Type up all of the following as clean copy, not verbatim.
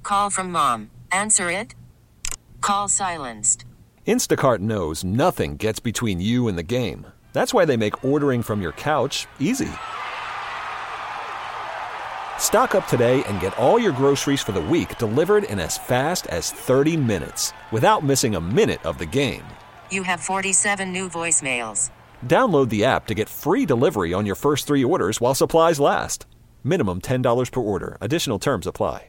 Call from mom. Answer it. Call silenced. Instacart knows nothing gets between you and the game. That's why they make ordering from your couch easy. Stock up today and get all your groceries for the week delivered in as fast as 30 minutes without missing a minute of the game. You have 47 new voicemails. Download the app to get free delivery on your first 3 orders while supplies last. Minimum $10 per order. Additional terms apply.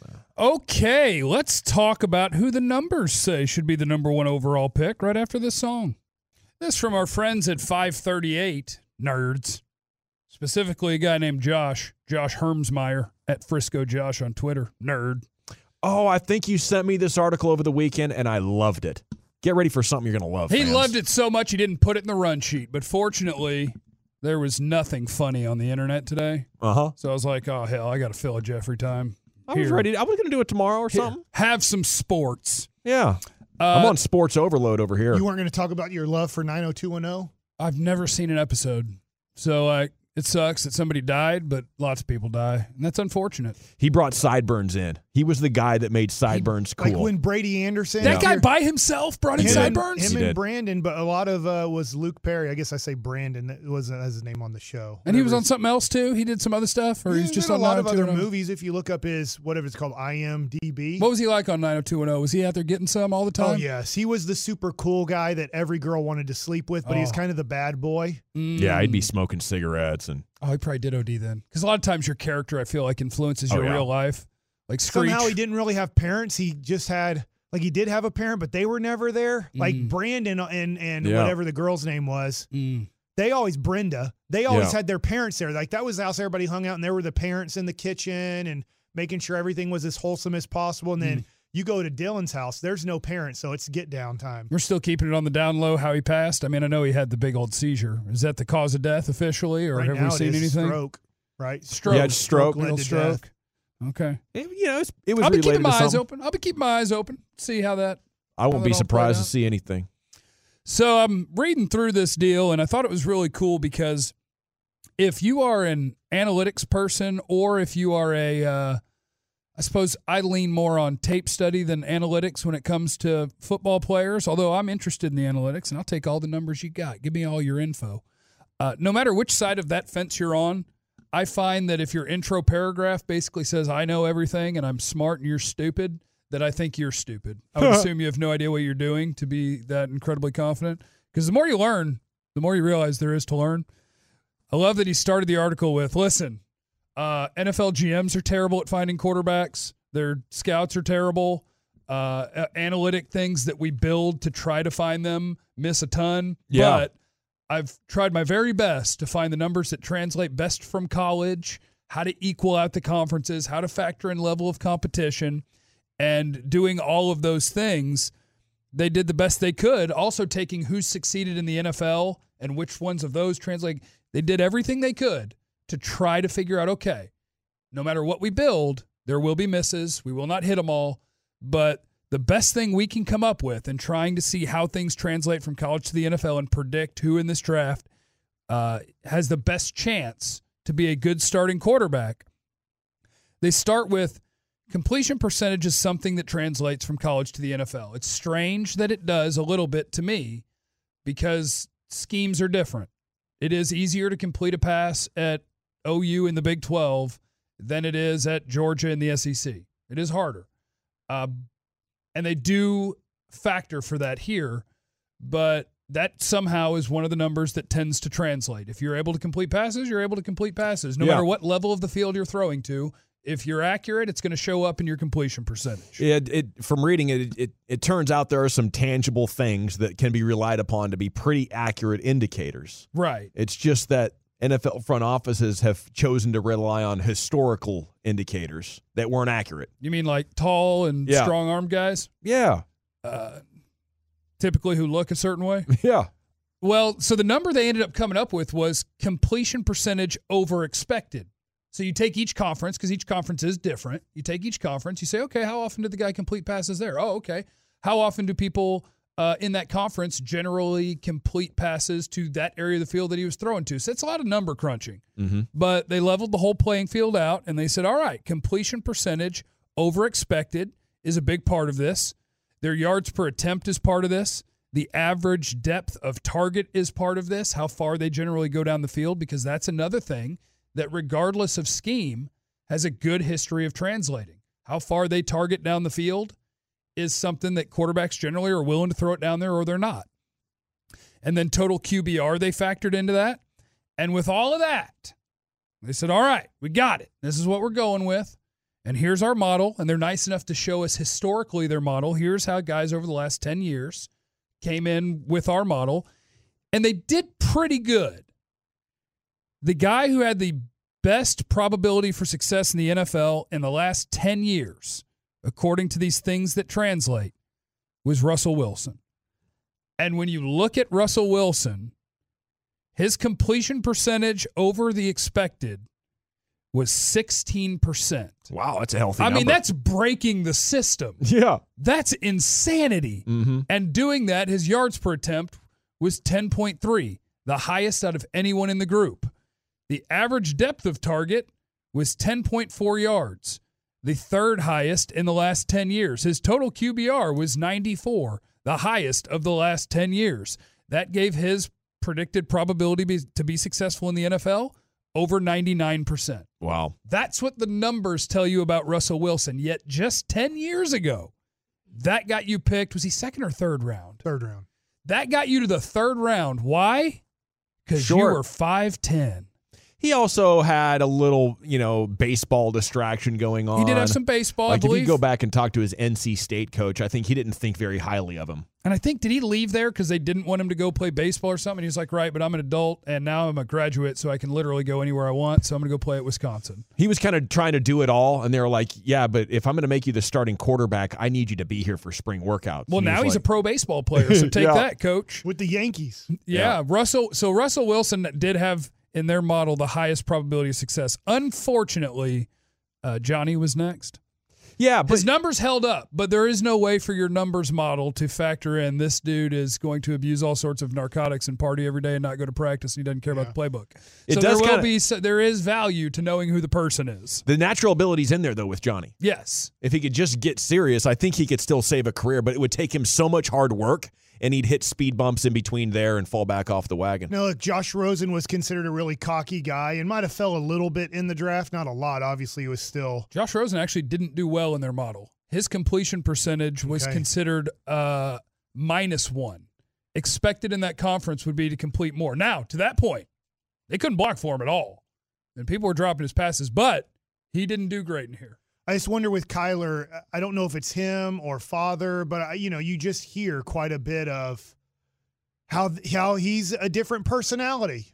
Okay, let's talk about who the numbers say should be the number 1 overall pick right after this song. This from our friends at 538 Nerds. Specifically, a guy named Josh Hermsmeyer at Frisco Josh on Twitter. Nerd. Oh, I think you sent me this article over the weekend, and I loved it. Get ready for something you're going to love, He fans. loved it so much he didn't put it in the run sheet, but fortunately, there was nothing funny on the internet today. Uh-huh. So I was like, oh, hell, I got to fill a Jeffrey time. I was ready. I was going to do it tomorrow or something. Have some sports. Yeah. I'm on sports overload over here. You weren't going to talk about your love for 90210? I've never seen an episode. So it sucks that somebody died, but lots of people die, and that's unfortunate. He brought Sideburns in. He was the guy that made Sideburns cool. Like when Brady Anderson. That guy by himself brought in Sideburns? Him and Brandon, but a lot of was Luke Perry. I guess I say Brandon. That wasn't his name on the show. And he was on something else, too? He did some other stuff? Or he's just on a lot of other 90210? movies. If you look up his, whatever it's called, IMDb. What was he like on 90210? Was he out there getting some all the time? Oh, yes. He was the super cool guy that every girl wanted to sleep with, but he was kind of the bad boy. Yeah, he'd be smoking cigarettes. Oh, he probably did OD then. Because a lot of times your character, I feel like, influences your real life. Like Screech. Somehow he didn't really have parents. He just had, like, he did have a parent, but they were never there. Like Brandon and whatever the girl's name was. They always, Brenda, they always had their parents there. Like, that was the house everybody hung out, and there were the parents in the kitchen and making sure everything was as wholesome as possible. And then you go to Dylan's house, there's no parents, so it's get down time. We're still keeping it on the down low how he passed. I mean, I know he had the big old seizure. Is that the cause of death officially, or right have now we seen anything? Stroke, right? Stroke. Yeah, stroke. Led to death. Okay. It was I'll be related keeping my to eyes something. open. I'll be keeping my eyes open. See how that. I won't be all surprised played to see anything. So I'm reading through this deal, and I thought it was really cool because if you are an analytics person, or if you are I suppose I lean more on tape study than analytics when it comes to football players, although I'm interested in the analytics, and I'll take all the numbers you got. Give me all your info. No matter which side of that fence you're on, I find that if your intro paragraph basically says, I know everything and I'm smart and you're stupid, that I think you're stupid. I would assume you have no idea what you're doing to be that incredibly confident. Because the more you learn, the more you realize there is to learn. I love that he started the article with, listen, NFL GMs are terrible at finding quarterbacks. Their scouts are terrible. Analytic things that we build to try to find them miss a ton. Yeah. But I've tried my very best to find the numbers that translate best from college, how to equal out the conferences, how to factor in level of competition, and doing all of those things. They did the best they could, also taking who's succeeded in the NFL and which ones of those translate. They did everything they could to try to figure out, okay, no matter what we build, there will be misses. We will not hit them all. But the best thing we can come up with in trying to see how things translate from college to the NFL and predict who in this draft has the best chance to be a good starting quarterback, they start with completion percentage is something that translates from college to the NFL. It's strange that it does a little bit to me because schemes are different. It is easier to complete a pass at OU in the Big 12 than it is at Georgia in the SEC. It is harder. And they do factor for that here, but that somehow is one of the numbers that tends to translate. If you're able to complete passes, you're able to complete passes. No matter what level of the field you're throwing to, if you're accurate, it's going to show up in your completion percentage. From reading it turns out there are some tangible things that can be relied upon to be pretty accurate indicators. Right. It's just that NFL front offices have chosen to rely on historical indicators that weren't accurate. You mean like tall and strong-armed guys? Yeah. Typically who look a certain way? Yeah. Well, so the number they ended up coming up with was completion percentage over expected. So you take each conference, because each conference is different. You take each conference, you say, okay, how often did the guy complete passes there? Oh, okay. How often do people in that conference generally complete passes to that area of the field that he was throwing to? So it's a lot of number crunching. Mm-hmm. But they leveled the whole playing field out, and they said, all right, completion percentage over expected is a big part of this. Their yards per attempt is part of this. The average depth of target is part of this, how far they generally go down the field, because that's another thing that, regardless of scheme, has a good history of translating. How far they target down the field is something that quarterbacks generally are willing to throw it down there or they're not. And then total QBR, they factored into that. And with all of that, they said, all right, we got it. This is what we're going with. And here's our model. And they're nice enough to show us historically their model. Here's how guys over the last 10 years came in with our model. And they did pretty good. The guy who had the best probability for success in the NFL in the last 10 years, according to these things that translate, was Russell Wilson. And when you look at Russell Wilson, his completion percentage over the expected was 16%. Wow, that's a healthy number. I mean, that's breaking the system. Yeah. That's insanity. Mm-hmm. And doing that, his yards per attempt was 10.3, the highest out of anyone in the group. The average depth of target was 10.4 yards, the third highest in the last 10 years. His total QBR was 94, the highest of the last 10 years. That gave his predicted probability to be successful in the NFL over 99%. Wow. That's what the numbers tell you about Russell Wilson. Yet just 10 years ago, that got you picked. Was he second or third round? Third round. That got you to the third round. Why? Because you were 5'10". He also had a little, baseball distraction going on. He did have some baseball, I believe. If you go back and talk to his NC State coach, I think he didn't think very highly of him. And I think, did he leave there because they didn't want him to go play baseball or something? He was like, right, but I'm an adult, and now I'm a graduate, so I can literally go anywhere I want, so I'm going to go play at Wisconsin. He was kind of trying to do it all, and they were like, yeah, but if I'm going to make you the starting quarterback, I need you to be here for spring workouts. Well, now he's a pro baseball player, so take that, coach. With the Yankees. Yeah. Russell Wilson did have, in their model, the highest probability of success. Unfortunately, Johnny was next. Yeah, but his numbers held up, but there is no way for your numbers model to factor in this dude is going to abuse all sorts of narcotics and party every day and not go to practice, and he doesn't care about the playbook. There is value to knowing who the person is. The natural ability's in there, though, with Johnny. Yes. If he could just get serious, I think he could still save a career, but it would take him so much hard work, and he'd hit speed bumps in between there and fall back off the wagon. Now, look, Josh Rosen was considered a really cocky guy and might have fell a little bit in the draft. Not a lot, obviously. He was still. Josh Rosen actually didn't do well in their model. His completion percentage was considered -1. Expected in that conference would be to complete more. Now, to that point, they couldn't block for him at all. And people were dropping his passes, but he didn't do great in here. I just wonder with Kyler, I don't know if it's him or father, but you just hear quite a bit of how he's a different personality.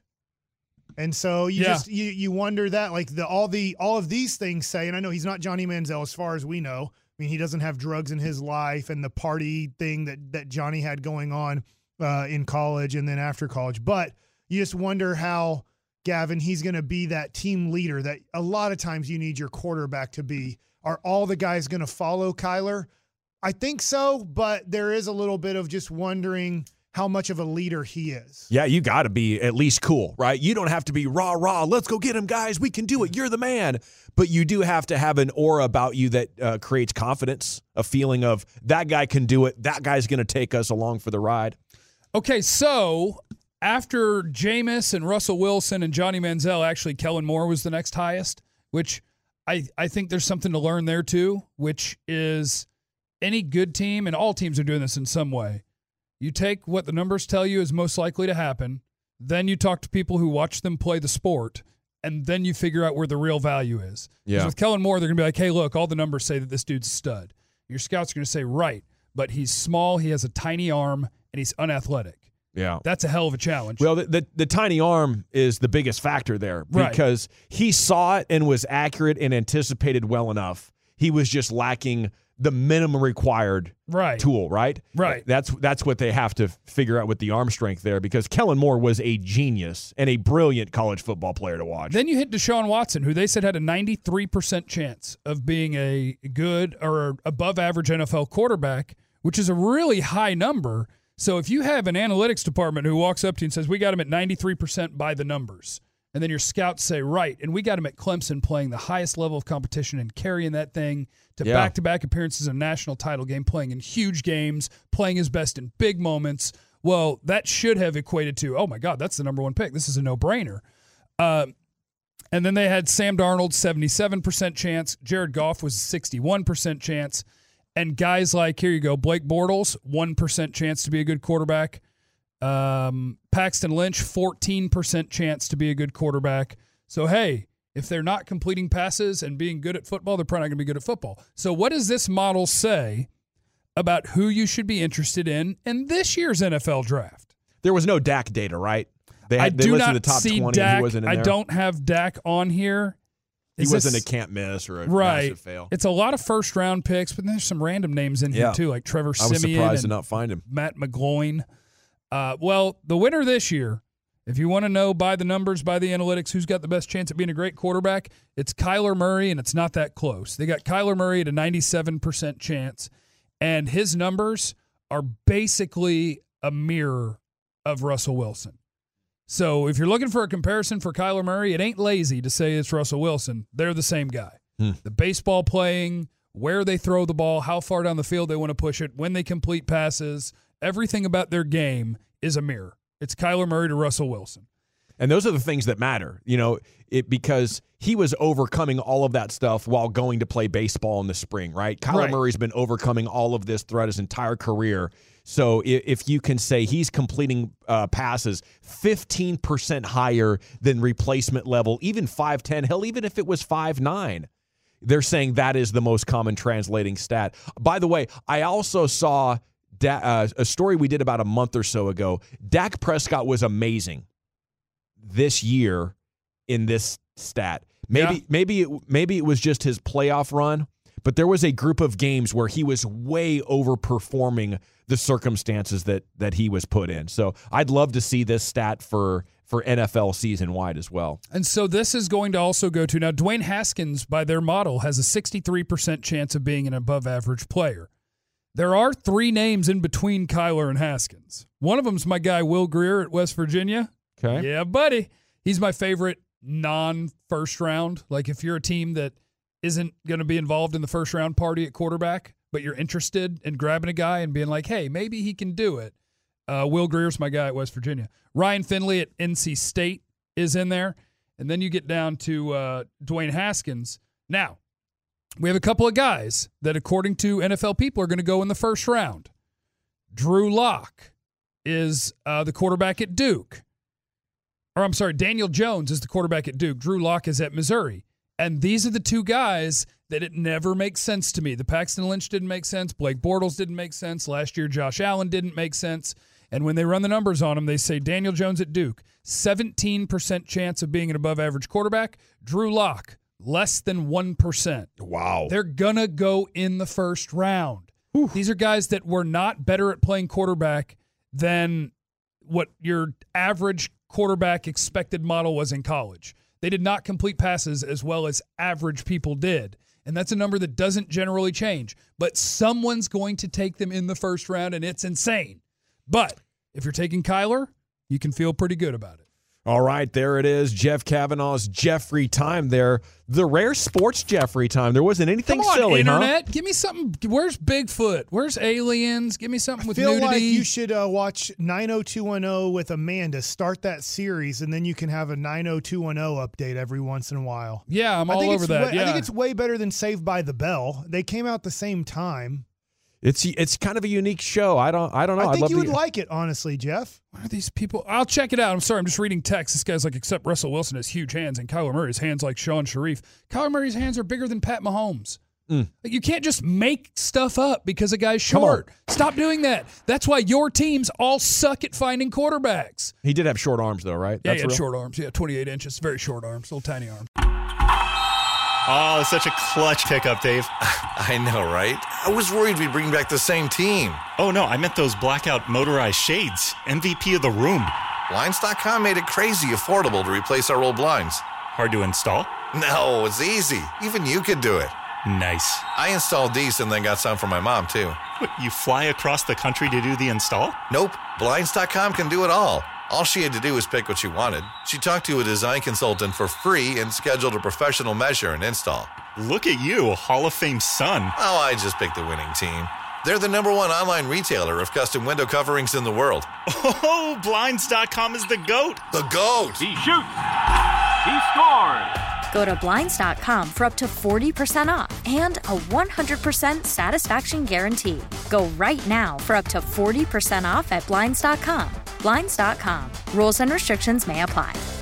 And so you wonder that, like all of these things say, and I know he's not Johnny Manziel as far as we know. I mean, he doesn't have drugs in his life and the party thing that Johnny had going on in college and then after college. But you just wonder how, Gavin, he's going to be that team leader that a lot of times you need your quarterback to be. Are all the guys going to follow Kyler? I think so, but there is a little bit of just wondering how much of a leader he is. Yeah, you got to be at least cool, right? You don't have to be rah, let's go get him, guys. We can do it. You're the man. But you do have to have an aura about you that creates confidence, a feeling of that guy can do it. That guy's going to take us along for the ride. Okay, so after Jameis and Russell Wilson and Johnny Manziel, actually Kellen Moore was the next highest, which I think there's something to learn there too, which is any good team, and all teams are doing this in some way, you take what the numbers tell you is most likely to happen, then you talk to people who watch them play the sport, and then you figure out where the real value is. Because with Kellen Moore, they're going to be like, hey, look, all the numbers say that this dude's a stud. Your scouts are going to say, right, but he's small, he has a tiny arm, and he's unathletic. Yeah. That's a hell of a challenge. Well, the tiny arm is the biggest factor there because he saw it and was accurate and anticipated well enough. He was just lacking the minimum required tool, right? Right. That's what they have to figure out with the arm strength there, because Kellen Moore was a genius and a brilliant college football player to watch. Then you hit Deshaun Watson, who they said had a 93% chance of being a good or above average NFL quarterback, which is a really high number. So if you have an analytics department who walks up to you and says, we got him at 93% by the numbers, And then your scouts say, right, and we got him at Clemson playing the highest level of competition and carrying that thing to back-to-back appearances in a national title game, playing in huge games, playing his best in big moments. Well, that should have equated to, oh, my God, that's the number one pick. This is a no-brainer. And then they had Sam Darnold, 77% chance. Jared Goff was 61% chance. And guys like, here you go, Blake Bortles, 1% chance to be a good quarterback. Paxton Lynch, 14% chance to be a good quarterback. So, hey, if they're not completing passes and being good at football, they're probably not going to be good at football. So what does this model say about who you should be interested in this year's NFL draft? There was no Dak data, right? I do not the top see 20, Dak. he wasn't in there. I don't have Dak on here. He wasn't a can't miss or a massive fail. It's a lot of first-round picks, but there's some random names in here, too, like Trevor Siemian. I was surprised to not find him. Matt McGloin. Well, the winner this year, if you want to know by the numbers, by the analytics, who's got the best chance at being a great quarterback, it's Kyler Murray, and it's not that close. They got Kyler Murray at a 97% chance, and his numbers are basically a mirror of Russell Wilson. So if you're looking for a comparison for Kyler Murray, it ain't lazy to say it's Russell Wilson. They're the same guy. The baseball playing, where they throw the ball, how far down the field they want to push it, when they complete passes, everything about their game is a mirror. It's Kyler Murray to Russell Wilson. And those are the things that matter, because he was overcoming all of that stuff while going to play baseball in the spring, right? Kyler Murray's been overcoming all of this throughout his entire career. So if you can say he's completing passes 15% higher than replacement level, even 5'10", hell, even if it was 5'9", they're saying that is the most common translating stat. By the way, I also saw a story we did about a month or so ago. Dak Prescott was amazing this year in this stat. Maybe it was just his playoff run, but there was a group of games where he was way overperforming the circumstances that he was put in. So I'd love to see this stat for NFL season-wide as well. And so this is going to also go to, now Dwayne Haskins, by their model, has a 63% chance of being an above-average player. There are three names in between Kyler and Haskins. One of them's my guy Will Grier at West Virginia. Okay. Yeah, buddy. He's my favorite non-first round. Like if you're a team that isn't going to be involved in the first round party at quarterback, but you're interested in grabbing a guy and being like, hey, maybe he can do it. Will Grier's my guy at West Virginia. Ryan Finley at NC State is in there. And then you get down to Dwayne Haskins. Now, we have a couple of guys that, according to NFL people, are going to go in the first round. Drew Lock is the quarterback at Duke. Or I'm sorry, Daniel Jones is the quarterback at Duke. Drew Lock is at Missouri. And these are the two guys that it never makes sense to me. The Paxton Lynch didn't make sense. Blake Bortles didn't make sense. Last year, Josh Allen didn't make sense. And when they run the numbers on him, they say Daniel Jones at Duke, 17% chance of being an above-average quarterback. Drew Lock, less than 1%. Wow. They're going to go in the first round. Oof. These are guys that were not better at playing quarterback than what your average quarterback expected model was in college. They did not complete passes as well as average people did. And that's a number that doesn't generally change. But someone's going to take them in the first round, and it's insane. But if you're taking Kyler, you can feel pretty good about it. All right, there it is. Jeff Kavanaugh's Jeffrey time there. The rare sports Jeffrey time. There wasn't anything silly, Internet. Give me something. Where's Bigfoot? Where's aliens? Give me something with nudity. I feel like you should watch 90210 with Amanda. Start that series, and then you can have a 90210 update every once in a while. Yeah, I'm all over that. I think it's way better than Saved by the Bell. They came out the same time. It's kind of a unique show. I don't know. I think you would like it, honestly, Jeff. What are these people? I'll check it out. I'm sorry. I'm just reading text. This guy's like, except Russell Wilson has huge hands, and Kyler Murray's hands like Sean Sharif. Kyler Murray's hands are bigger than Pat Mahomes. Like, you can't just make stuff up because a guy's short. Stop doing that. That's why your teams all suck at finding quarterbacks. He did have short arms, though, right? Yeah, he had short arms. Yeah, 28 inches. Very short arms. Little tiny arms. Oh, such a clutch pickup, Dave. I know, right? I was worried we'd bring back the same team. Oh, no, I meant those blackout motorized shades. MVP of the room. Blinds.com made it crazy affordable to replace our old blinds. Hard to install? No, it's easy. Even you could do it. Nice. I installed these and then got some for my mom, too. What, you fly across the country to do the install? Nope. Blinds.com can do it all. All she had to do was pick what she wanted. She talked to a design consultant for free and scheduled a professional measure and install. Look at you, Hall of Fame son. Oh, I just picked the winning team. They're the #1 online retailer of custom window coverings in the world. Oh, Blinds.com is the GOAT. The GOAT! He shoots. He scores. Go to Blinds.com for up to 40% off and a 100% satisfaction guarantee. Go right now for up to 40% off at Blinds.com. Blinds.com. Rules and restrictions may apply.